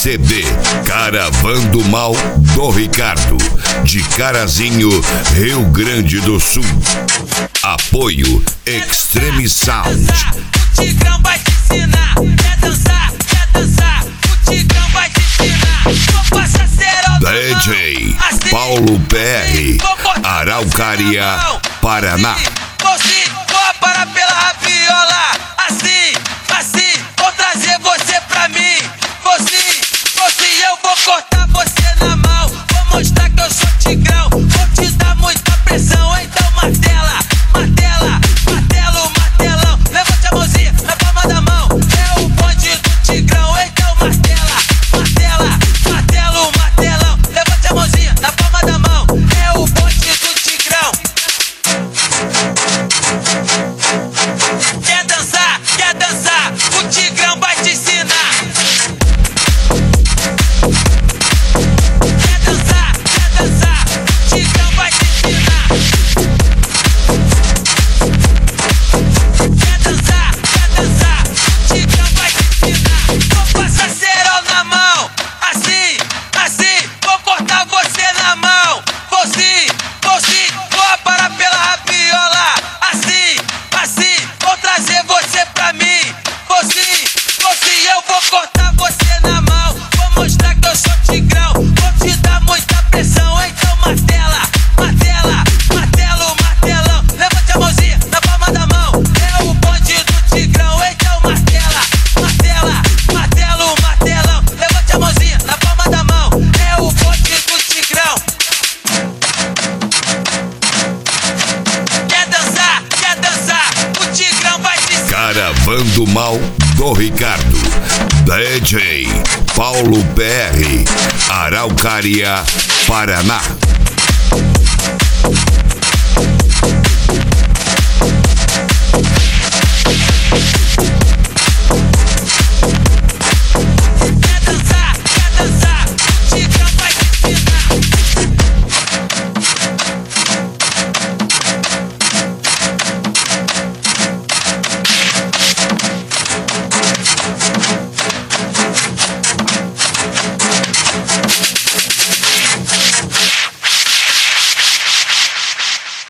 CD Caravando Mal do Ricardo, de Carazinho, Rio Grande do Sul. Apoio Extreme Sound. O Tigrão vai te ensinar. Quer dançar, o Tigrão vai te ensinar. Vou passar cerol na DJ mão. Assim, Paulo PR, Araucária, Paraná. Vou parar pela rabiola. Assim, vou trazer você pra mim. Eu vou cortar você na mão. Vou mostrar que eu sou Tigrão. Vou te dar muita pressão. Então martela, martelão. Levante a mãozinha na palma da mão. É o bonde do Tigrão. Então martela, martelão. Levante a mãozinha na palma da mão. É o bonde do Tigrão. Quer dançar, o Tigrão vai te ensinar. Vou parar pela rabiola. Assim, vou trazer você pra mim. Eu vou cortar você na mão. Vou mostrar que eu sou Tigrão. Vou te dar muita pressão. Então martela, martelão. Levante a mãozinha na palma da mão. É o bonde do Tigrão. Então martela, martelão. Levante a mãozinha na palma da mão. É o bonde do Tigrão. Quer dançar, o Tigrão vai te ensinar. Caravando Mal do Ricardo, DJ Paulo PR, Araucária, Paraná.